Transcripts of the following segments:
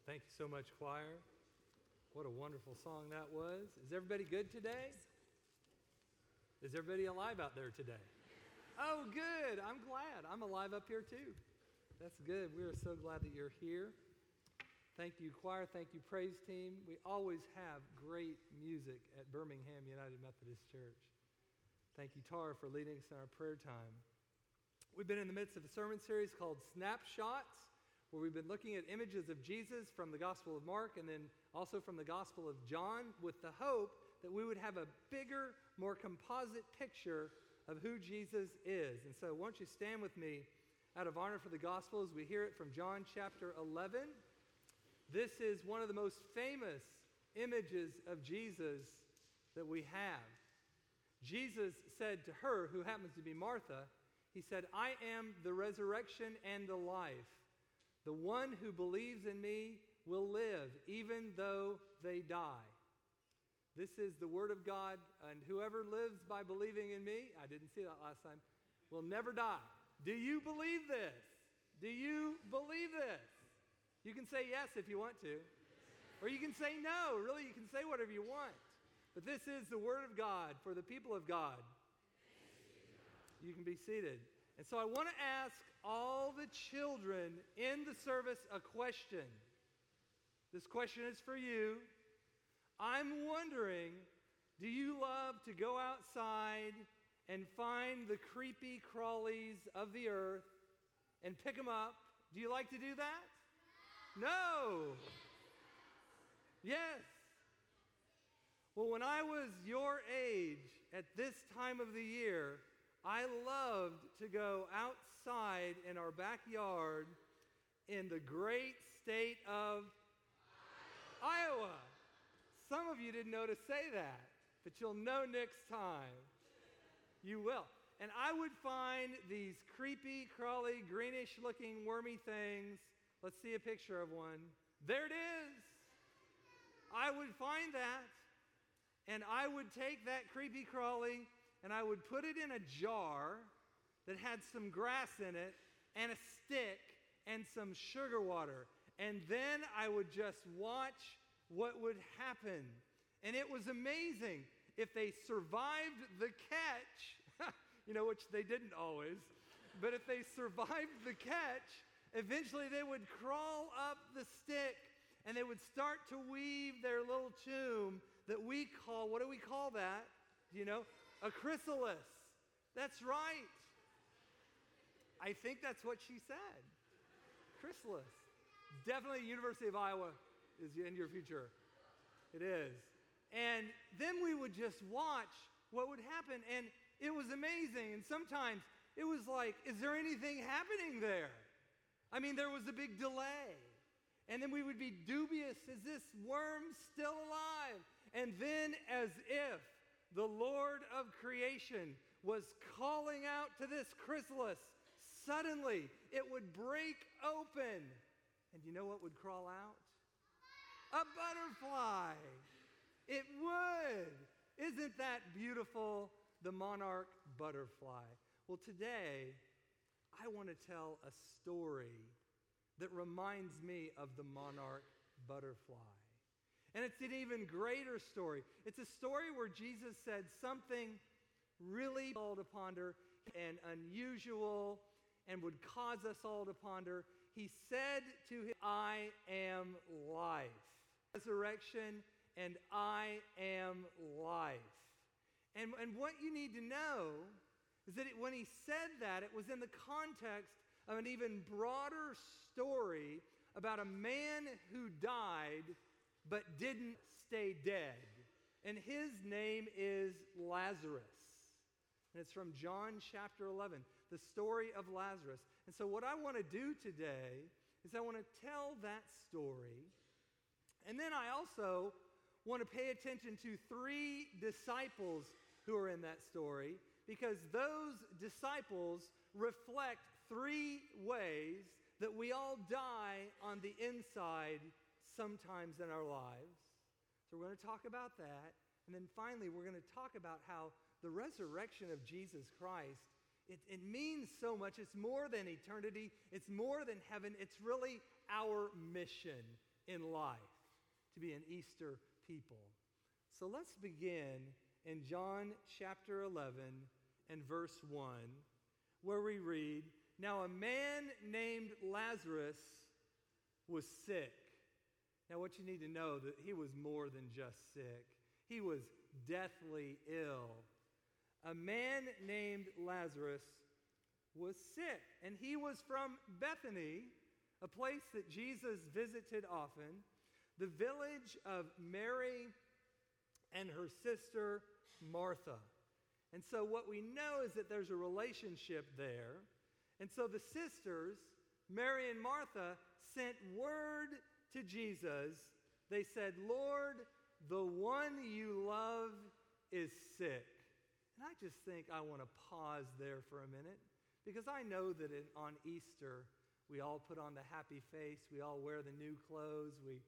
Thank you so much, choir. What a wonderful song that was. Is everybody good today? Is everybody alive out there today? Oh, good. I'm glad. I'm alive up here too. That's good. We are so glad that you're here. Thank you, choir. Thank you, praise team. We always have great music at Birmingham United Methodist Church. Thank you, Tara, for leading us in our prayer time. We've been in the midst of a sermon series called Snapshots, where we've been looking at images of Jesus from the Gospel of Mark and then also from the Gospel of John, with the hope that we would have a bigger, more composite picture of who Jesus is. And so won't you stand with me out of honor for the Gospel as we hear it from John chapter 11. This is one of the most famous images of Jesus that we have. Jesus said to her, who happens to be Martha, he said, "I am the resurrection and the life. The one who believes in me will live, even though they die." This is the word of God, and whoever lives by believing in me, I didn't see that last time, will never die. Do you believe this? Do you believe this? You can say yes if you want to, or you can say no. Really, you can say whatever you want. But this is the word of God for the people of God. You can be seated. And so I want to ask all the children in the service a question. This question is for you. I'm wondering, do you love to go outside and find the creepy crawlies of the earth and pick them up? Do you like to do that? No. Yes. Well, when I was your age at this time of the year, I loved to go outside in our backyard in the great state of Iowa. Some of you didn't know to say that, but you'll know next time. You will. And I would find these creepy, crawly, greenish-looking, wormy things. Let's see a picture of one. There it is. I would find that, and I would take that creepy, crawly, and I would put it in a jar that had some grass in it and a stick and some sugar water. And then I would just watch what would happen. And it was amazing. If they survived the catch, which they didn't always, but if they survived the catch, eventually they would crawl up the stick and they would start to weave their little tomb that we call, what do we call that? Do you know? A chrysalis. That's right. I think that's what she said. Chrysalis. Definitely University of Iowa is in your future. It is. And then we would just watch what would happen. And it was amazing. And sometimes it was like, is there anything happening there? I mean, there was a big delay. And then we would be dubious, is this worm still alive? And then, as if the Lord of creation was calling out to this chrysalis, suddenly it would break open. And you know what would crawl out? A butterfly. It would. Isn't that beautiful? The monarch butterfly. Well, today, I want to tell a story that reminds me of the monarch butterfly. And it's an even greater story. It's a story where Jesus said something really called to ponder and unusual and would cause us all to ponder. He said to him, "I am life, resurrection, and I am life." And what you need to know is that when he said that, it was in the context of an even broader story about a man who died but didn't stay dead. And his name is Lazarus. And it's from John chapter 11, the story of Lazarus. And so what I want to do today is I want to tell that story. And then I also want to pay attention to 3 disciples who are in that story, because those disciples reflect 3 ways that we all die on the inside sometimes in our lives. So we're going to talk about that. And then finally, we're going to talk about how the resurrection of Jesus Christ, it means so much. It's more than eternity. It's more than heaven. It's really our mission in life, to be an Easter people. So let's begin in John chapter 11 and verse 1, where we read, "Now a man named Lazarus was sick." Now what you need to know, that he was more than just sick. He was deathly ill. A man named Lazarus was sick, and he was from Bethany, a place that Jesus visited often, the village of Mary and her sister Martha. And so what we know is that there's a relationship there. And so the sisters, Mary and Martha, sent word to Jesus. They said, "Lord, the one you love is sick." And I just think I want to pause there for a minute, because I know that on Easter, we all put on the happy face. We all wear the new clothes. We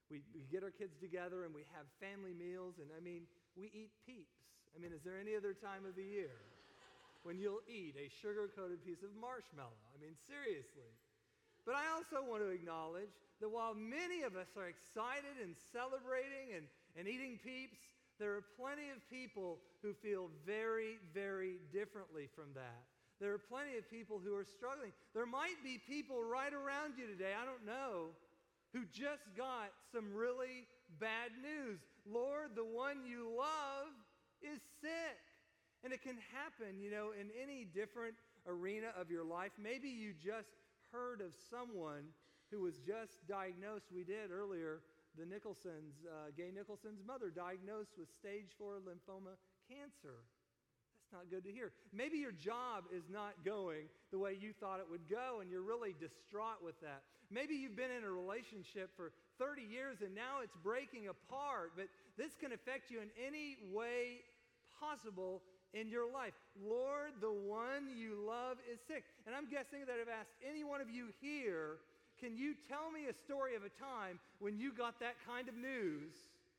get our kids together and we have family meals. And we eat Peeps. Is there any other time of the year when you'll eat a sugar-coated piece of marshmallow? Seriously. But I also want to acknowledge that while many of us are excited and celebrating and eating Peeps, there are plenty of people who feel very, very differently from that. There are plenty of people who are struggling. There might be people right around you today, I don't know, who just got some really bad news. Lord, the one you love is sick. And it can happen, in any different arena of your life. Maybe you just heard of someone who was just diagnosed. We did earlier, the Nicholsons, Gay Nicholson's mother, diagnosed with stage 4 lymphoma cancer. That's not good to hear. Maybe your job is not going the way you thought it would go, and you're really distraught with that. Maybe you've been in a relationship for 30 years, and now it's breaking apart, but this can affect you in any way possible in your life. Lord, the one you love is sick. And I'm guessing that if I asked any one of you here, can you tell me a story of a time when you got that kind of news?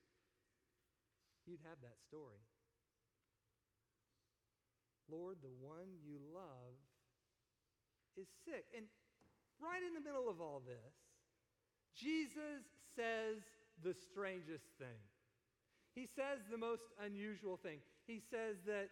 You'd have that story. Lord, the one you love is sick. And right in the middle of all this, Jesus says the strangest thing. He says the most unusual thing. He says that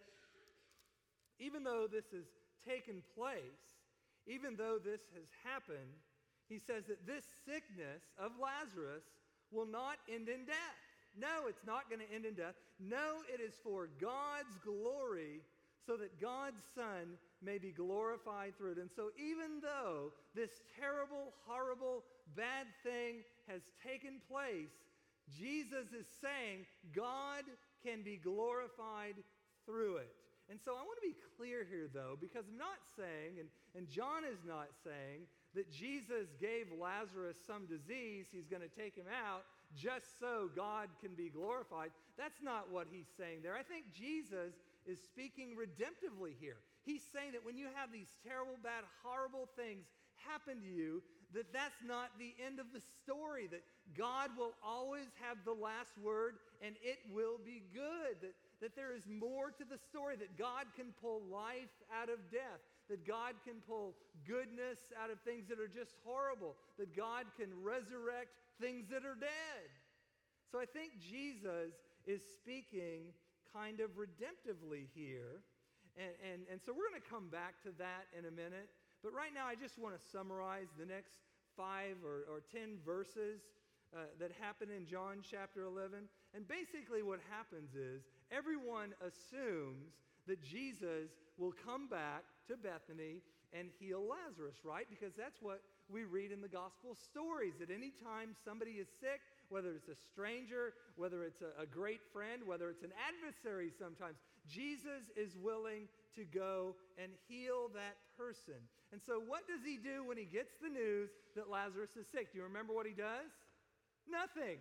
even though this has taken place, even though this has happened, he says that this sickness of Lazarus will not end in death. No, it's not going to end in death. No, it is for God's glory, so that God's Son may be glorified through it. And so even though this terrible, horrible, bad thing has taken place, Jesus is saying God can be glorified through it. And so I want to be clear here, though, because I'm not saying, and John is not saying, that Jesus gave Lazarus some disease, he's going to take him out, just so God can be glorified. That's not what he's saying there. I think Jesus is speaking redemptively here. He's saying that when you have these terrible, bad, horrible things happen to you, that's not the end of the story, that God will always have the last word and it will be good, that there is more to the story, that God can pull life out of death, that God can pull goodness out of things that are just horrible, that God can resurrect things that are dead. So I think Jesus is speaking kind of redemptively here, and so we're going to come back to that in a minute. But right now, I just want to summarize the next 5 or 10 verses that happen in John chapter 11. And basically what happens is everyone assumes that Jesus will come back to Bethany and heal Lazarus, right? Because that's what we read in the gospel stories, that any time somebody is sick, whether it's a stranger, whether it's a great friend, whether it's an adversary sometimes, Jesus is willing to go and heal that person. And so what does he do when he gets the news that Lazarus is sick? Do you remember what he does? Nothing.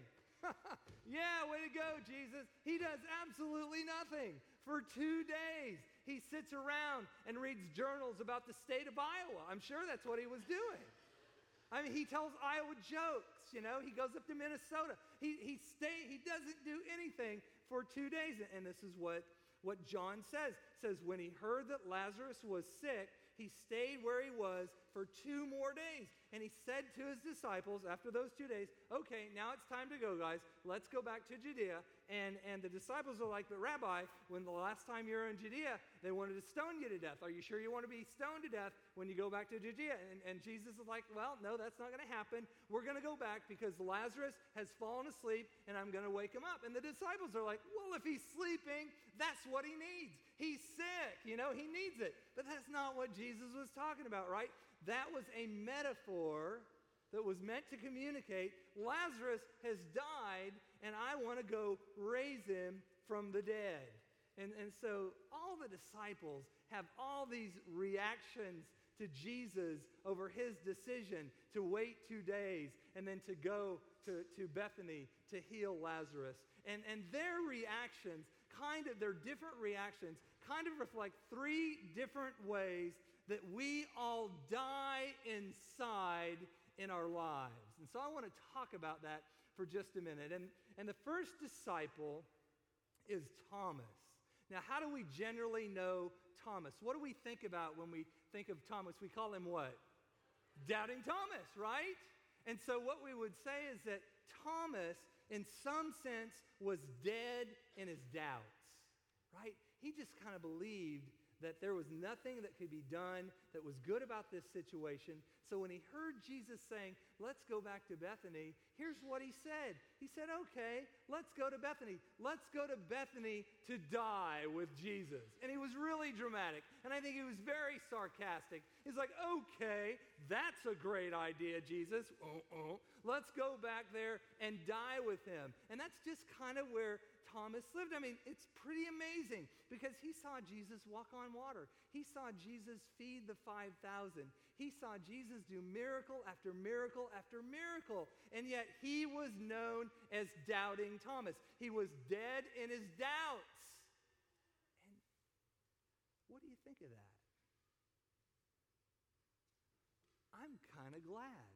Yeah, way to go, Jesus. He does absolutely nothing. For 2 days, he sits around and reads journals about the state of Iowa. I'm sure that's what he was doing. He tells Iowa jokes, He goes up to Minnesota. He doesn't do anything for 2 days. And this is what John says. It says, when he heard that Lazarus was sick, he stayed where he was for 2 more days. And he said to his disciples after those 2 days, okay, now it's time to go, guys. Let's go back to Judea. And the disciples are like, but Rabbi, when the last time you were in Judea, they wanted to stone you to death. Are you sure you want to be stoned to death when you go back to Judea? And Jesus is like, well, no, that's not going to happen. We're going to go back because Lazarus has fallen asleep and I'm going to wake him up. And the disciples are like, well, if he's sleeping, that's what he needs. He's sick, he needs it. But that's not what Jesus was talking about, right? That was a metaphor that was meant to communicate, Lazarus has died, and I want to go raise him from the dead. And so all the disciples have all these reactions to Jesus over his decision to wait 2 days and then to go to Bethany to heal Lazarus. And their reactions, their different reactions, kind of reflect 3 different ways that we all die inside in our lives. And so I want to talk about that for just a minute. And the first disciple is Thomas. Now, how do we generally know Thomas? What do we think about when we think of Thomas? We call him what? Doubting Thomas, right? And so what we would say is that Thomas, in some sense, was dead in his doubts, right? He just kind of believed that there was nothing that could be done that was good about this situation. So when he heard Jesus saying, let's go back to Bethany, here's what he said. He said, okay, let's go to Bethany. Let's go to Bethany to die with Jesus. And he was really dramatic. And I think he was very sarcastic. He's like, okay, that's a great idea, Jesus. Let's go back there and die with him. And that's just kind of where Thomas lived. I mean, it's pretty amazing because he saw Jesus walk on water. He saw Jesus feed the 5,000. He saw Jesus do miracle after miracle after miracle. And yet he was known as Doubting Thomas. He was dead in his doubts. And what do you think of that? I'm kind of glad.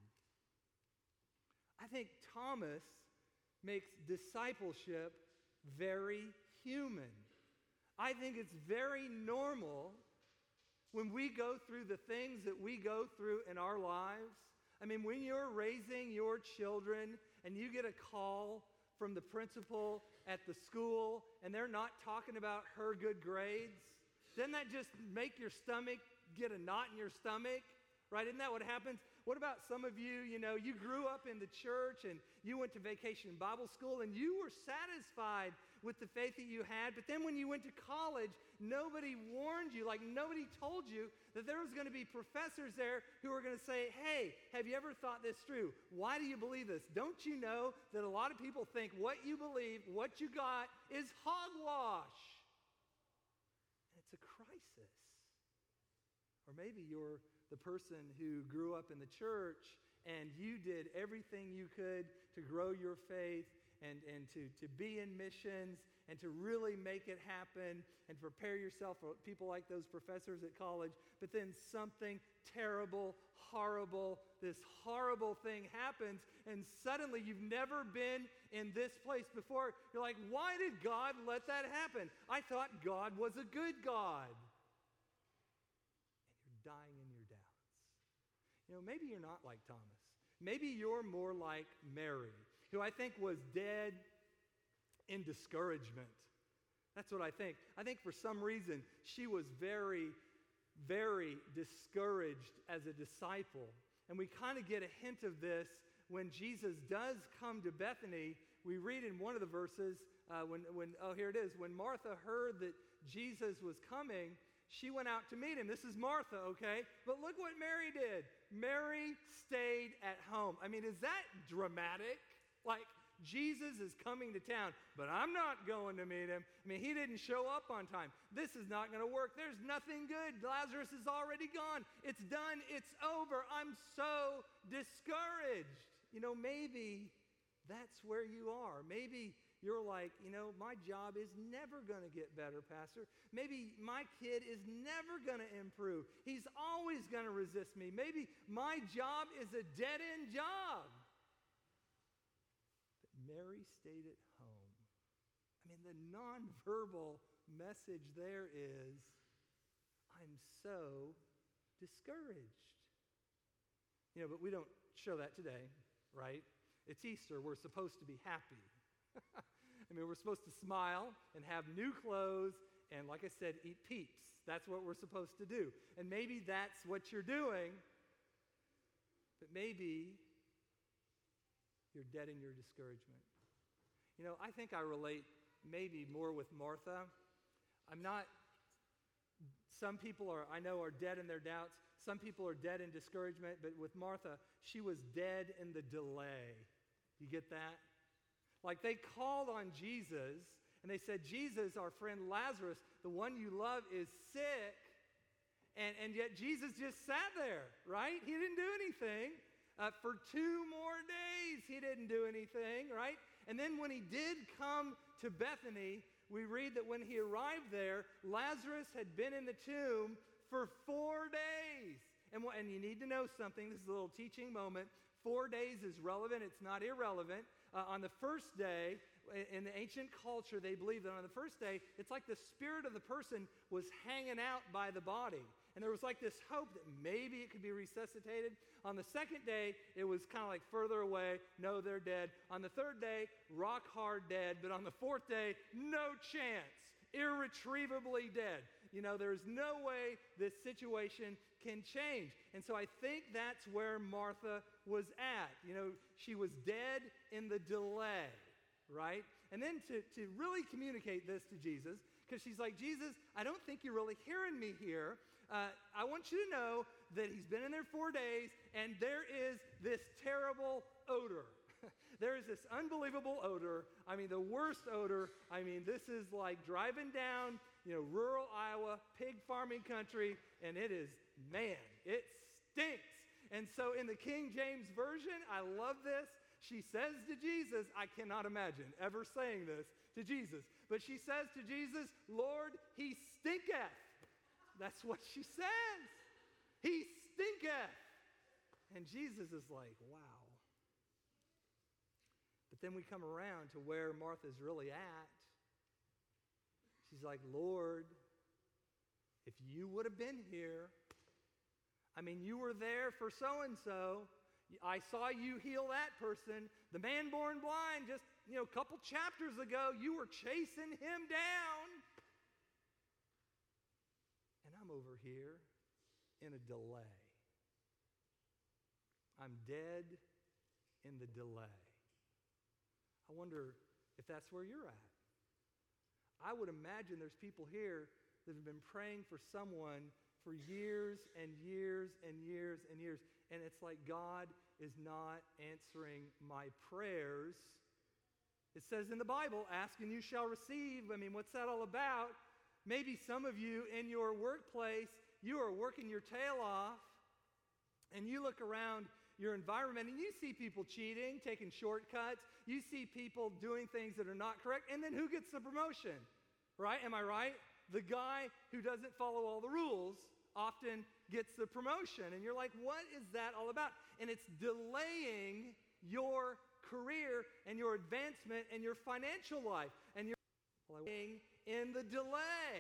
I think Thomas makes discipleship very human. I think it's very normal when we go through the things that we go through in our lives. I mean, when you're raising your children and you get a call from the principal at the school and they're not talking about her good grades, doesn't that just make your stomach get a knot in your stomach? Right? Isn't that what happens? What about some of you, you grew up in the church and you went to Vacation Bible School and you were satisfied with the faith that you had, but then when you went to college, nobody warned you, like nobody told you that there was going to be professors there who were going to say, hey, have you ever thought this through? Why do you believe this? Don't you know that a lot of people think what you believe, what you got, is hogwash? And it's a crisis. Or maybe you're the person who grew up in the church and you did everything you could to grow your faith and to be in missions and to really make it happen and prepare yourself for people like those professors at college. But then something terrible, horrible, this horrible thing happens and suddenly you've never been in this place before. You're like, why did God let that happen? I thought God was a good God. And you're dying in your doubts. Maybe you're not like Thomas. Maybe you're more like Mary, who I think was dead in discouragement. That's what I think. I think for some reason she was very, very discouraged as a disciple. And we kind of get a hint of this when Jesus does come to Bethany. We read in one of the verses, here it is. When Martha heard that Jesus was coming, she went out to meet him. This is Martha, okay? But look what Mary did. Mary stayed at home. I mean, is that dramatic? Like, Jesus is coming to town, but I'm not going to meet him. I mean, he didn't show up on time. This is not going to work. There's nothing good. Lazarus is already gone. It's done. It's over. I'm so discouraged. Maybe that's where you are. Maybe you're like, my job is never going to get better, Pastor. Maybe my kid is never going to improve. He's always going to resist me. Maybe my job is a dead-end job. But Mary stayed at home. I mean, the nonverbal message there is, I'm so discouraged. But we don't show that today, right? It's Easter. We're supposed to be happy. We're supposed to smile and have new clothes and, like I said, eat Peeps. That's what we're supposed to do. And maybe that's what you're doing, but maybe you're dead in your discouragement. I think I relate maybe more with Martha. Some people I know are dead in their doubts. Some people are dead in discouragement, but with Martha, she was dead in the delay. You get that? Like they called on Jesus, and they said, Jesus, our friend Lazarus, the one you love, is sick. And yet Jesus just sat there, right? He didn't do anything. For 2 more days, he didn't do anything, right? And then when he did come to Bethany, we read that when he arrived there, Lazarus had been in the tomb for 4 days. And you need to know something. This is a little teaching moment. 4 days is relevant. It's not irrelevant. On the first day, in the ancient culture, they believed that on the first day, it's like the spirit of the person was hanging out by the body. And there was like this hope that maybe it could be resuscitated. On the second day, it was kind of like further away. No, they're dead. On the third day, rock hard dead. But on the fourth day, no chance. Irretrievably dead. There's no way this situation can change. And so I think that's where Martha was at. She was dead in the delay, right? And then to really communicate this to Jesus, because she's like, Jesus, I don't think you're really hearing me here. I want you to know that he's been in there 4 days, and there is this terrible odor. There is this unbelievable odor. The worst odor. This is like driving down, rural Iowa, pig farming country, and it stinks. And so in the King James Version, I love this. She says to Jesus, I cannot imagine ever saying this to Jesus, but she says to Jesus, Lord, he stinketh. That's what she says. He stinketh. And Jesus is like, wow. But then we come around to where Martha's really at. She's like, Lord, if you would have been here, you were there for so-and-so. I saw you heal that person. The man born blind, just, a couple chapters ago, you were chasing him down. And I'm over here in a delay. I'm dead in the delay. I wonder if that's where you're at. I would imagine there's people here that have been praying for someone for years and years and years and years, and it's like God is not answering my prayers. It says in the Bible, ask and you shall receive. What's that all about? Maybe some of you in your workplace, you are working your tail off, and you look around your environment and you see people cheating, taking shortcuts. You see people doing things that are not correct, and then who gets the promotion? Right? Am I right? The guy who doesn't follow all the rules often gets the promotion. And you're like, what is that all about? And it's delaying your career and your advancement and your financial life. And you're in the delay.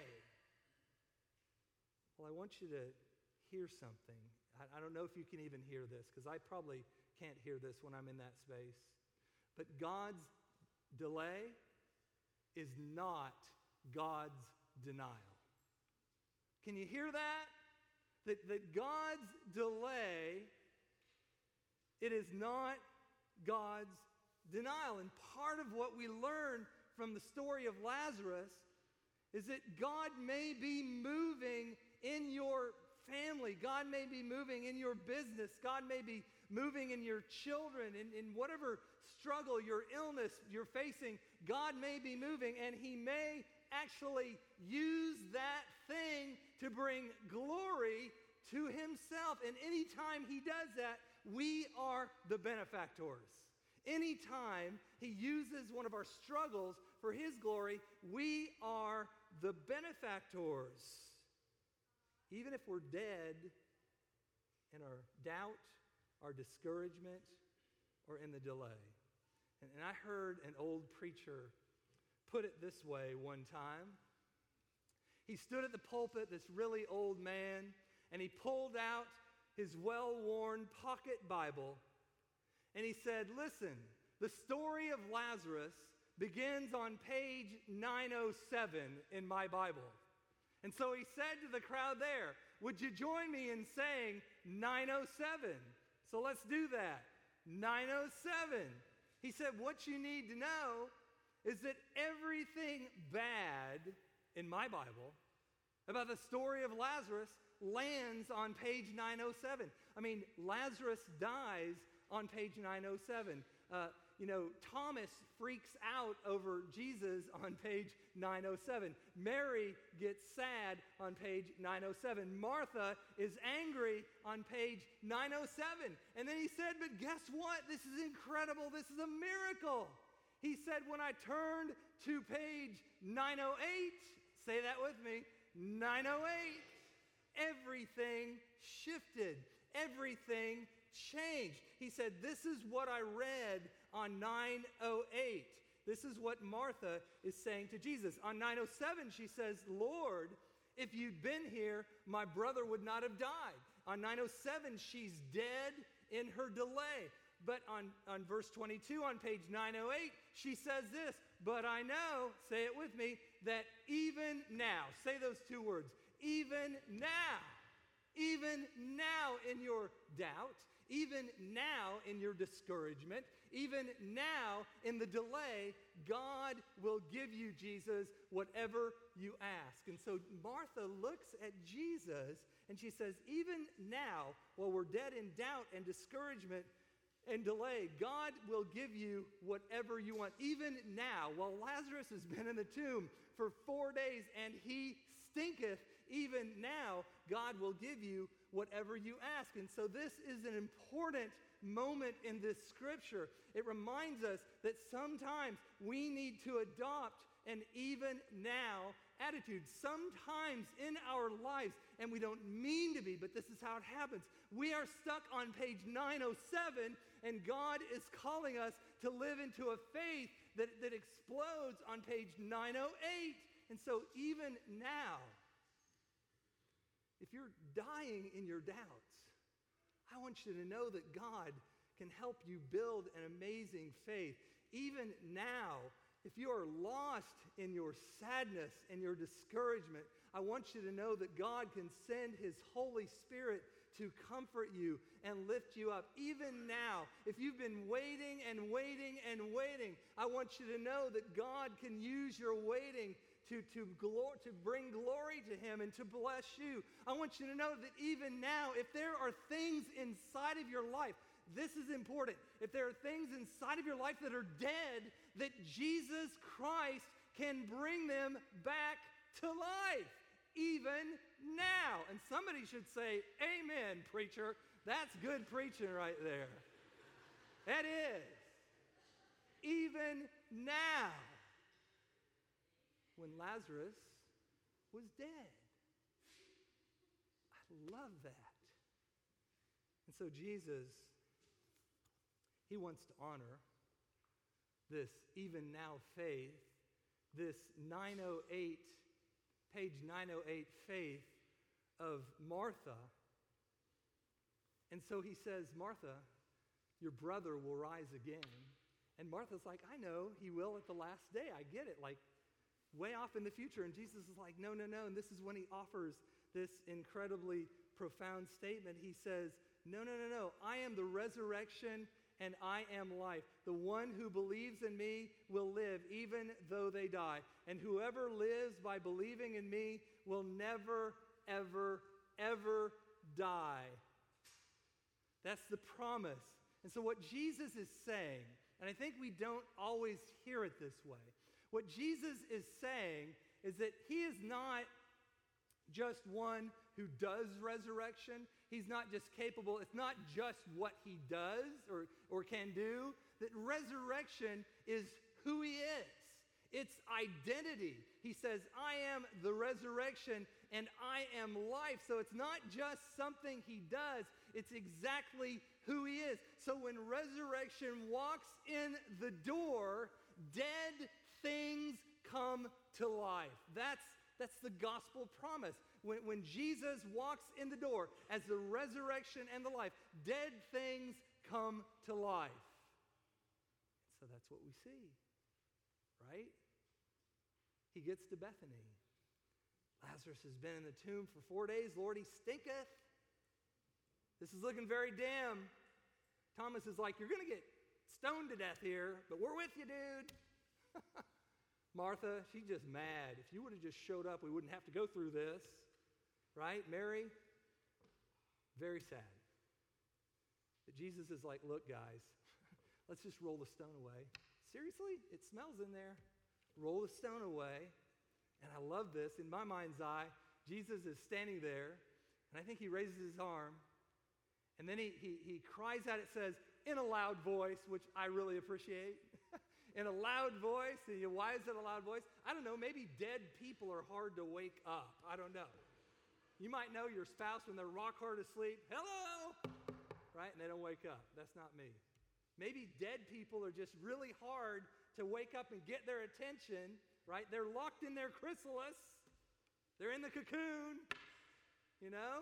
Well, I want you to hear something. I don't know if you can even hear this, because I probably can't hear this when I'm in that space. But God's delay is not God's denial. Can you hear that? That God's delay, it is not God's denial. And part of what we learn from the story of Lazarus is that God may be moving in your family. God may be moving in your business. God may be moving in your children, in whatever struggle, your illness you're facing. God may be moving, and he may actually use that thing to bring glory to himself. And anytime he does that, we are the benefactors. Anytime he uses one of our struggles for his glory, we are the benefactors. Even if we're dead in our doubt, our discouragement, or in the delay. And I heard an old preacher put it this way one time. He stood at the pulpit, this really old man, and he pulled out his well-worn pocket Bible, and he said, listen, the story of Lazarus begins on page 907 in my Bible. And so he said to the crowd there, would you join me in saying 907? So let's do that. 907. He said, what you need to know is that everything bad in my Bible about the story of Lazarus lands on page 907. I mean, Lazarus dies on page 907. Thomas freaks out over Jesus on page 907. Mary gets sad on page 907. Martha is angry on page 907. And then he said, but guess what? This is incredible. This is a miracle. He said, when I turned to page 908, say that with me, 908, everything shifted. Everything changed. He said, this is what I read on 908. This is what Martha is saying to Jesus. On 907, she says, Lord, if you'd been here, my brother would not have died. On 907, she's dead in her delay. But on verse 22 on page 908, she says this, but I know, say it with me, that even now, say those two words, even now in your doubt, even now in your discouragement, even now in the delay, God will give you, Jesus, whatever you ask. And so Martha looks at Jesus and she says, even now, while we're dead in doubt and discouragement and delay, God will give you whatever you want. Even now, while Lazarus has been in the tomb for 4 days and he stinketh, even now, God will give you whatever you ask. And so this is an important moment in this scripture. It reminds us that sometimes we need to adopt an even now attitude. Sometimes in our lives, and we don't mean to be, but this is how it happens. We are stuck on page 907, and God is calling us to live into a faith that explodes on page 908. And so even now, if you're dying in your doubts, I want you to know that God can help you build an amazing faith. Even now, if you are lost in your sadness and your discouragement, I want you to know that God can send His Holy Spirit to comfort you and lift you up. Even now, if you've been waiting and waiting and waiting, I want you to know that God can use your waiting to bring glory to Him and to bless you. I want you to know that even now, if there are things inside of your life, this is important. If there are things inside of your life that are dead, that Jesus Christ can bring them back to life, even now. And somebody should say, amen, preacher. That's good preaching right there. That is. Even now. When Lazarus was dead. I love that. And so Jesus, He wants to honor this even now faith, this 908, page 908 faith of Martha. And so He says, Martha, your brother will rise again. And Martha's like, I know He will at the last day. I get it. Like, way off in the future. And Jesus is like, no. And this is when He offers this incredibly profound statement. He says, no. I am the resurrection and I am life. The one who believes in me will live even though they die. And whoever lives by believing in me will never, ever, ever die. That's the promise. And so what Jesus is saying, and I think we don't always hear it this way, what Jesus is saying is that He is not just one who does resurrection. He's not just capable. It's not just what He does or can do. That resurrection is who He is. It's identity. He says, I am the resurrection and I am life. So it's not just something He does. It's exactly who He is. So when resurrection walks in the door, dead things come to life. That's the gospel promise. when Jesus walks in the door as the resurrection and the life, dead things come to life. So that's what we see, right? He gets to Bethany. Lazarus has been in the tomb for 4 days. Lord, he stinketh. This is looking very dim. Thomas is like, you're going to get stoned to death here, but we're with you, dude. Martha, she's just mad. If you would have just showed up, we wouldn't have to go through this. Right? Mary, very sad. But Jesus is like, look, guys, let's just roll the stone away. Seriously? It smells in there. Roll the stone away. And I love this. In my mind's eye, Jesus is standing there, and I think he raises his arm, and then he cries out, it says, in a loud voice, which I really appreciate. In a loud voice. And why is it a loud voice? I don't know. Maybe dead people are hard to wake up. I don't know. You might know your spouse when they're rock hard asleep. Hello! Right? And they don't wake up. That's not me. Maybe dead people are just really hard to wake up and get their attention. Right? They're locked in their chrysalis. They're in the cocoon. You know?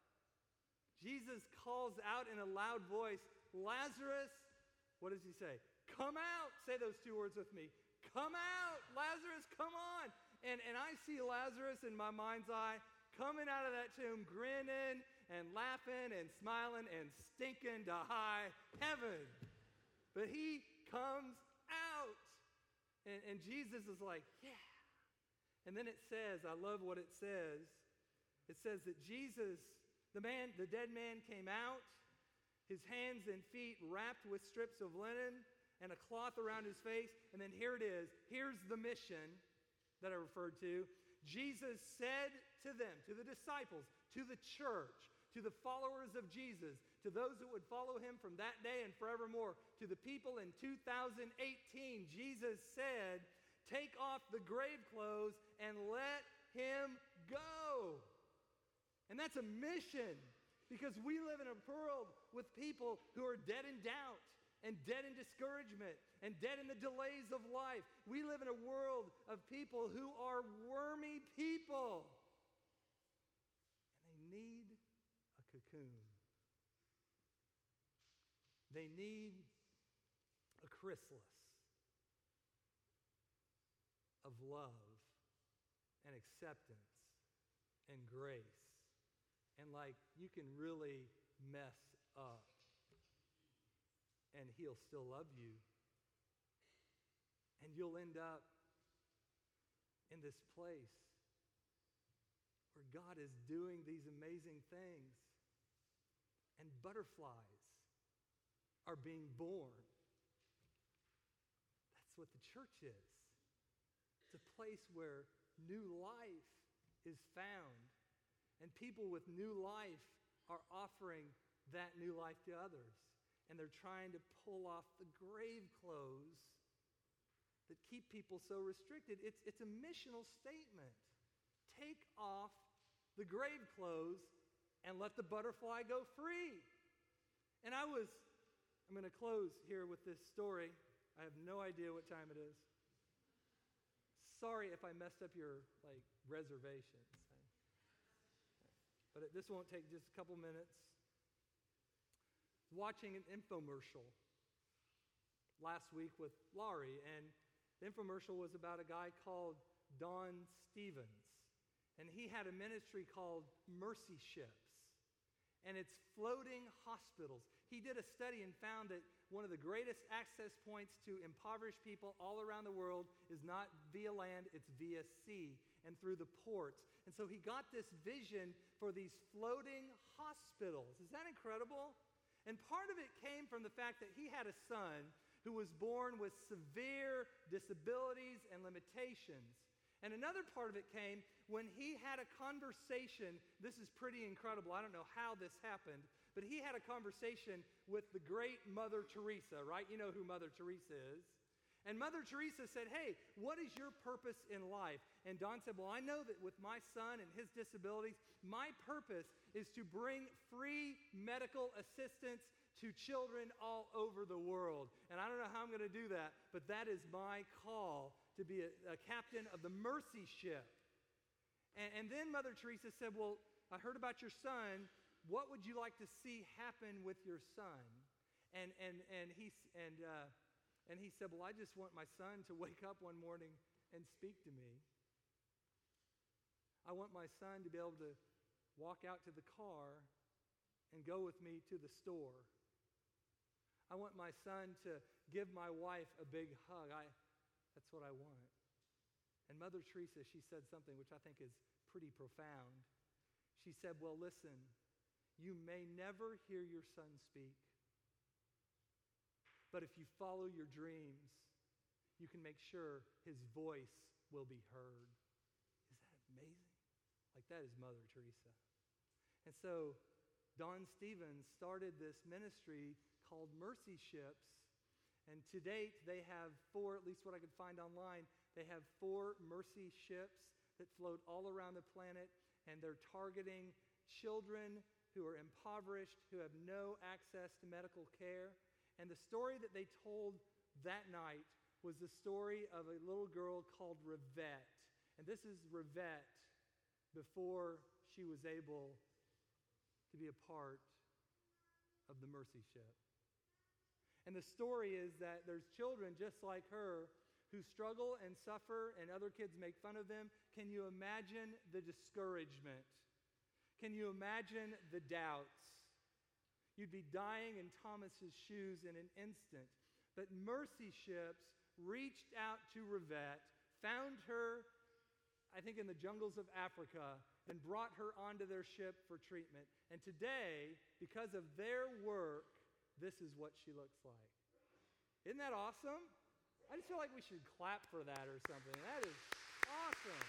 Jesus calls out in a loud voice, Lazarus, what does he say? Come out. Say those two words with me. Come out. Lazarus, come on. And I see Lazarus in my mind's eye coming out of that tomb, grinning and laughing and smiling and stinking to high heaven. But he comes out. And Jesus is like, yeah. And then it says, I love what it says. It says that Jesus, the dead man came out, his hands and feet wrapped with strips of linen and a cloth around his face. And then here it is. Here's the mission that I referred to. Jesus said to them, to the disciples, to the church, to the followers of Jesus, to those that would follow him from that day and forevermore, to the people in 2018, Jesus said, take off the grave clothes and let him go. And that's a mission, because we live in a world with people who are dead in doubt and dead in discouragement and dead in the delays of life. We live in a world of people who are wormy people. And they need a cocoon. They need a chrysalis of love and acceptance and grace. And like, you can really mess up, and he'll still love you. And you'll end up in this place where God is doing these amazing things, and butterflies are being born. That's what the church is. It's a place where new life is found. And people with new life are offering that new life to others. And they're trying to pull off the grave clothes that keep people so restricted. It's a missional statement. Take off the grave clothes and let the butterfly go free. And I'm going to close here with this story. I have no idea what time it is. Sorry if I messed up your reservations. But this won't take just a couple minutes. Watching an infomercial last week with Laurie, and the infomercial was about a guy called Don Stevens, and he had a ministry called Mercy Ships, and it's floating hospitals. He did a study and found that one of the greatest access points to impoverished people all around the world is not via land, it's via sea and through the ports. And so he got this vision for these floating hospitals. Is that incredible? And part of it came from the fact that he had a son who was born with severe disabilities and limitations. And another part of it came when he had a conversation. This is pretty incredible. I don't know how this happened, but he had a conversation with the great Mother Teresa, right? You know who Mother Teresa is. And Mother Teresa said, hey, what is your purpose in life? And Don said, well, I know that with my son and his disabilities, my purpose is to bring free medical assistance to children all over the world. And I don't know how I'm going to do that, but that is my call, to be a captain of the Mercy Ship. And then Mother Teresa said, well, I heard about your son. What would you like to see happen with your son? And he said, well, I just want my son to wake up one morning and speak to me. I want my son to be able to walk out to the car and go with me to the store. I want my son to give my wife a big hug. That's what I want. And Mother Teresa, she said something which I think is pretty profound. She said, well, listen, you may never hear your son speak, but if you follow your dreams, you can make sure his voice will be heard. Is that amazing? Like, that is Mother Teresa. And so Don Stevens started this ministry called Mercy Ships. And to date, they have 4, at least what I could find online, they have 4 mercy ships that float all around the planet, and they're targeting children who are impoverished, who have no access to medical care. And the story that they told that night was the story of a little girl called Rivette. And this is Rivette before she was able to be a part of the mercy ship. And the story is that there's children just like her who struggle and suffer, and other kids make fun of them. Can you imagine the discouragement? Can you imagine the doubts? You'd be dying in Thomas's shoes in an instant. But mercy ships reached out to Rivette, found her, I think, in the jungles of Africa, and brought her onto their ship for treatment. And today, because of their work, this is what she looks like. Isn't that awesome? I just feel like we should clap for that or something. That is awesome.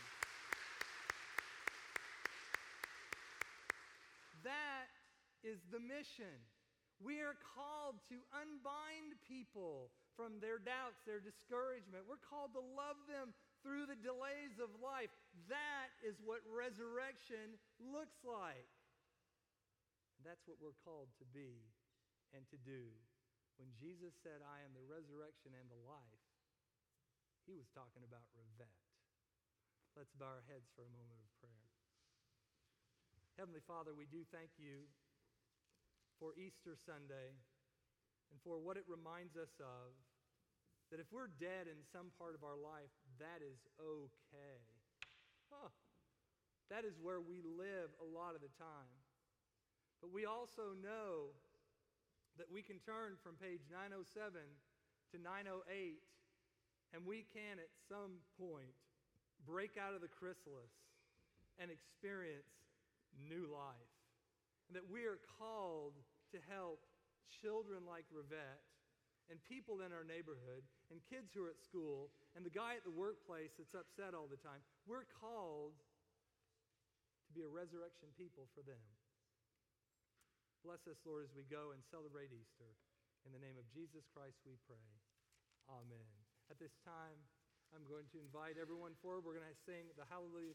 That is the mission. We are called to unbind people from their doubts, their discouragement. We're called to love them through the delays of life. That is what resurrection looks like. That's what we're called to be and to do. When Jesus said, I am the resurrection and the life, he was talking about Rivette. Let's bow our heads for a moment of prayer. Heavenly Father, we do thank you for Easter Sunday and for what it reminds us of, that if we're dead in some part of our life, that is okay. That is where we live a lot of the time. But we also know that we can turn from page 907 to 908, and we can at some point break out of the chrysalis and experience new life. And that we are called to help children like Rivette and people in our neighborhood and kids who are at school and the guy at the workplace that's upset all the time. We're called to be a resurrection people for them. Bless us, Lord, as we go and celebrate Easter. In the name of Jesus Christ we pray. Amen. At this time, I'm going to invite everyone forward. We're going to sing the Hallelujah